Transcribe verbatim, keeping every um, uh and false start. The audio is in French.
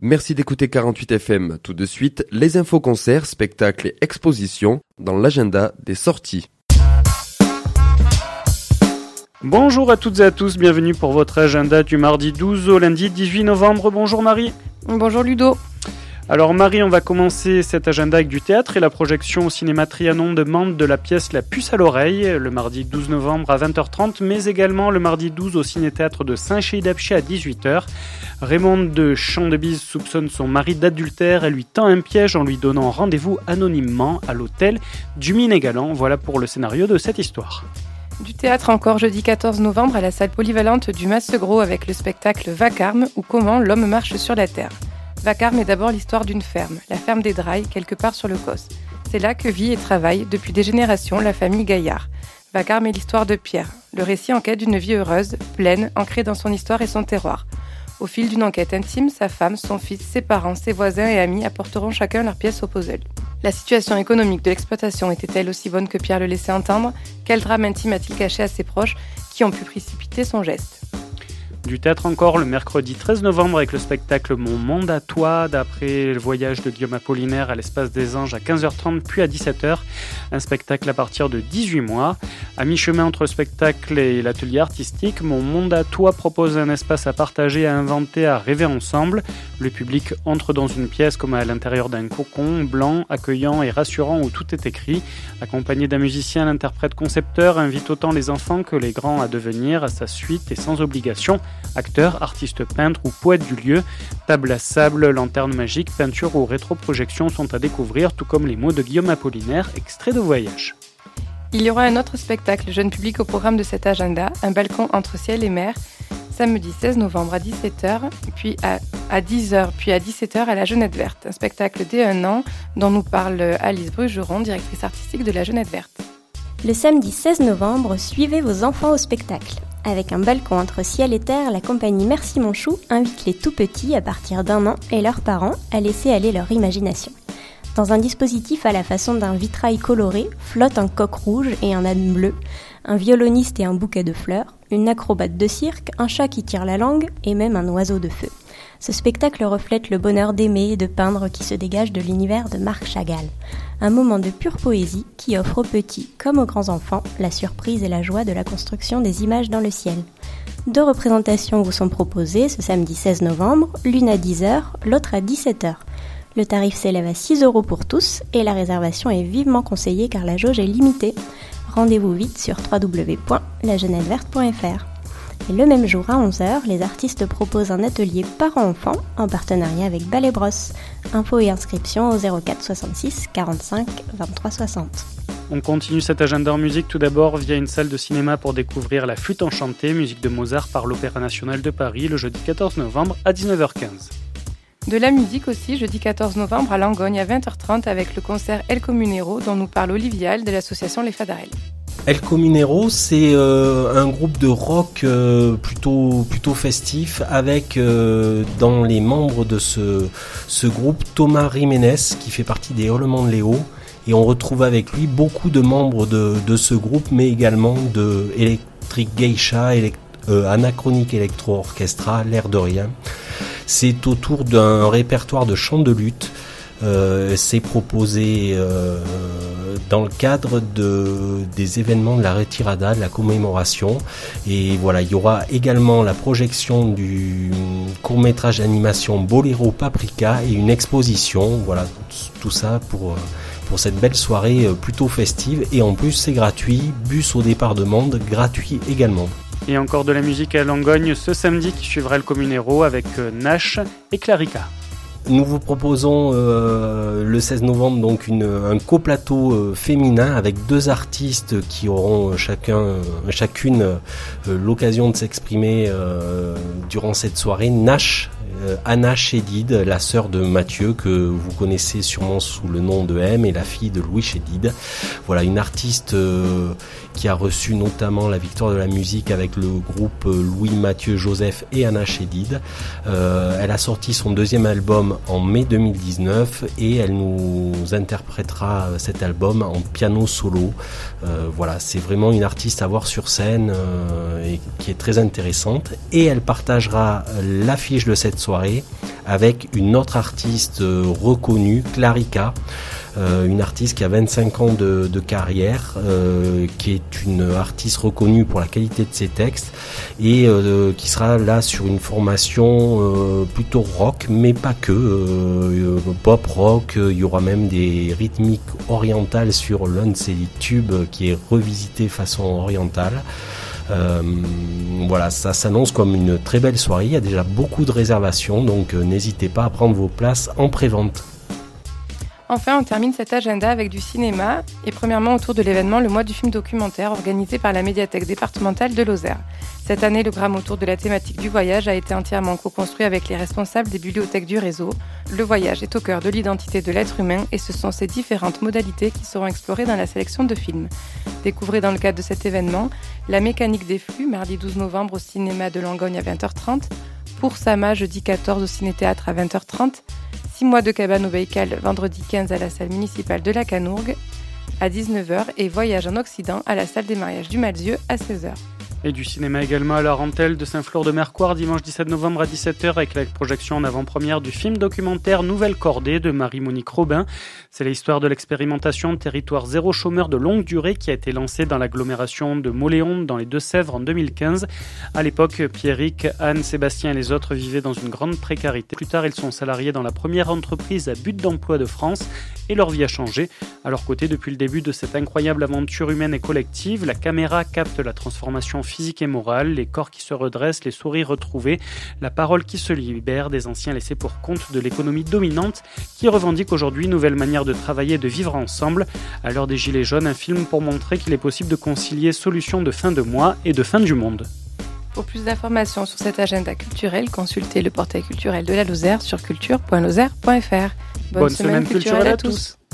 Merci d'écouter quarante-huit F M. Tout de suite, les infos concerts, spectacles et expositions dans l'agenda des sorties. Bonjour à toutes et à tous, bienvenue pour votre agenda du mardi douze au lundi dix-huit novembre. Bonjour Marie. Bonjour Ludo. Alors Marie, on va commencer cet agenda avec du théâtre et la projection au cinéma Trianon de Mende de la pièce La Puce à l'oreille, le mardi douze novembre à vingt heures trente, mais également le mardi douze au ciné-théâtre de Saint-Chély-d'Apcher à dix-huit heures. Raymond de Chandebise soupçonne son mari d'adultère et lui tend un piège en lui donnant rendez-vous anonymement à l'hôtel du Minégalan. Voilà pour le scénario de cette histoire. Du théâtre encore jeudi quatorze novembre à la salle polyvalente du Massegros avec le spectacle Vacarme ou comment l'homme marche sur la terre. Vacarme est d'abord l'histoire d'une ferme, la ferme des Drailles, quelque part sur le Causse. C'est là que vit et travaille depuis des générations la famille Gaillard. Vacarme est l'histoire de Pierre, le récit en quête d'une vie heureuse, pleine, ancrée dans son histoire et son terroir. Au fil d'une enquête intime, sa femme, son fils, ses parents, ses voisins et amis apporteront chacun leur pièce au puzzle. La situation économique de l'exploitation était-elle aussi bonne que Pierre le laissait entendre ? Quel drame intime a-t-il caché à ses proches qui ont pu précipiter son geste ? Du théâtre encore le mercredi treize novembre avec le spectacle Mon monde à toi, d'après le voyage de Guillaume Apollinaire à l'espace des Anges à quinze heures trente puis à dix-sept heures. Un spectacle à partir de dix-huit mois. À mi-chemin entre le spectacle et l'atelier artistique, Mon monde à toi propose un espace à partager, à inventer, à rêver ensemble. Le public entre dans une pièce comme à l'intérieur d'un cocon, blanc, accueillant et rassurant où tout est écrit. Accompagné d'un musicien, l'interprète concepteur invite autant les enfants que les grands à devenir à sa suite et sans obligation. Acteurs, artistes peintres ou poètes du lieu, table à sable, lanterne magique, peinture ou rétroprojection sont à découvrir, tout comme les mots de Guillaume Apollinaire, extrait de voyage. Il y aura un autre spectacle jeune public au programme de cet agenda, un balcon entre ciel et mer, samedi seize novembre à dix-sept heures, puis à, à dix heures, puis à dix-sept heures à la Jeunette Verte, un spectacle dès un an dont nous parle Alice Brugeron, directrice artistique de la Jeunette Verte. Le samedi seize novembre, suivez vos enfants au spectacle. Avec un balcon entre ciel et terre, la compagnie Merci Mon Chou invite les tout-petits à partir d'un an et leurs parents à laisser aller leur imagination. Dans un dispositif à la façon d'un vitrail coloré, flotte un coq rouge et un âne bleu, un violoniste et un bouquet de fleurs, une acrobate de cirque, un chat qui tire la langue et même un oiseau de feu. Ce spectacle reflète le bonheur d'aimer et de peindre qui se dégage de l'univers de Marc Chagall. Un moment de pure poésie qui offre aux petits comme aux grands enfants la surprise et la joie de la construction des images dans le ciel. Deux représentations vous sont proposées ce samedi seize novembre, l'une à dix heures, l'autre à dix-sept heures. Le tarif s'élève à six euros pour tous et la réservation est vivement conseillée car la jauge est limitée. Rendez-vous vite sur w w w point la jeunette verte point f r. Et le même jour à onze heures, les artistes proposent un atelier parents-enfants en partenariat avec Ballet Bros. Infos et inscriptions au zéro quatre soixante-six quarante-cinq vingt-trois soixante. On continue cet agenda en musique tout d'abord via une salle de cinéma pour découvrir La Flûte enchantée, musique de Mozart par l'Opéra national de Paris le jeudi quatorze novembre à dix-neuf heures quinze. De la musique aussi, jeudi quatorze novembre à Langogne à vingt heures trente avec le concert El Comunero dont nous parle Olivier Hall de l'association Les Fadarelles. El Comunero, c'est euh, un groupe de rock euh, plutôt plutôt festif avec euh, dans les membres de ce ce groupe Thomas Jiménez qui fait partie des Hurlements de Léo et on retrouve avec lui beaucoup de membres de de ce groupe mais également de Electric Geisha, élect- euh, Anachronic Electro Orchestra, l'air de rien. C'est autour d'un répertoire de chants de lutte. Euh, c'est proposé euh, dans le cadre de, des événements de la Retirada, de la commémoration. Et voilà, il y aura également la projection du court-métrage d'animation Boléro Paprika et une exposition. Voilà, tout ça pour, pour cette belle soirée plutôt festive. Et en plus, c'est gratuit. Bus au départ de Mende, gratuit également. Et encore de la musique à Langogne ce samedi qui suivra le Comunero avec Nash et Clarica. Nous vous proposons euh, le seize novembre donc une, un coplateau euh, féminin avec deux artistes qui auront chacun, euh, chacune euh, l'occasion de s'exprimer euh, durant cette soirée. Nash, euh, Anna Chédid, la sœur de Mathieu que vous connaissez sûrement sous le nom de M et la fille de Louis Chédid. Voilà, une artiste euh, qui a reçu notamment la victoire de la musique avec le groupe Louis Mathieu Joseph et Anna Chédid. Euh, elle a sorti son deuxième album en mai deux mille dix-neuf et elle nous interprétera cet album en piano solo. Euh, voilà, c'est vraiment une artiste à voir sur scène euh, et qui est très intéressante. Et elle partagera l'affiche de cette soirée avec une autre artiste euh, reconnue, Clarica, euh, une artiste qui a vingt-cinq ans de, de carrière, euh, qui est une artiste reconnue pour la qualité de ses textes et euh, qui sera là sur une formation euh, plutôt rock, mais pas que, euh, pop rock. Il y aura même des rythmiques orientales sur l'un de ses tubes qui est revisité façon orientale. Euh, voilà, ça s'annonce comme une très belle soirée. Il y a déjà beaucoup de réservations, donc euh, n'hésitez pas à prendre vos places en pré-vente. Enfin, on termine cet agenda avec du cinéma et premièrement autour de l'événement Le Mois du film documentaire organisé par la médiathèque départementale de Lozère. Cette année, le gramme autour de la thématique du voyage a été entièrement co-construit avec les responsables des bibliothèques du réseau. Le voyage est au cœur de l'identité de l'être humain et ce sont ses différentes modalités qui seront explorées dans la sélection de films. Découvrez dans le cadre de cet événement La mécanique des flux, mardi douze novembre au cinéma de Langogne à vingt heures trente, Pour Sama, jeudi quatorze au Ciné-Théâtre à vingt heures trente, Six mois de cabane au Baïkal, vendredi quinze à la salle municipale de la Canourgue à dix-neuf heures et Voyage en Occident à la salle des mariages du Malzieu à seize heures. Et du cinéma également à la Rentelle de Saint-Flour-de-Mercoire, dimanche dix-sept novembre à dix-sept heures avec la projection en avant-première du film documentaire Nouvelle Cordée de Marie-Monique Robin. C'est l'histoire de l'expérimentation Territoire zéro chômeur de longue durée qui a été lancée dans l'agglomération de Mauléon dans les Deux-Sèvres en deux mille quinze. À l'époque, Pierrick, Anne, Sébastien et les autres vivaient dans une grande précarité. Plus tard, ils sont salariés dans la première entreprise à but d'emploi de France et leur vie a changé. À leur côté, depuis le début de cette incroyable aventure humaine et collective, la caméra capte la transformation physique et morale, les corps qui se redressent, les sourires retrouvés, la parole qui se libère des anciens laissés pour compte de l'économie dominante qui revendique aujourd'hui une nouvelle manière de travailler et de vivre ensemble. À l'heure des Gilets jaunes, un film pour montrer qu'il est possible de concilier solutions de fin de mois et de fin du monde. Pour plus d'informations sur cet agenda culturel, consultez le portail culturel de la Lozère sur culture point lozère point f r. Bonne, Bonne semaine, semaine culturelle, culturelle à tous.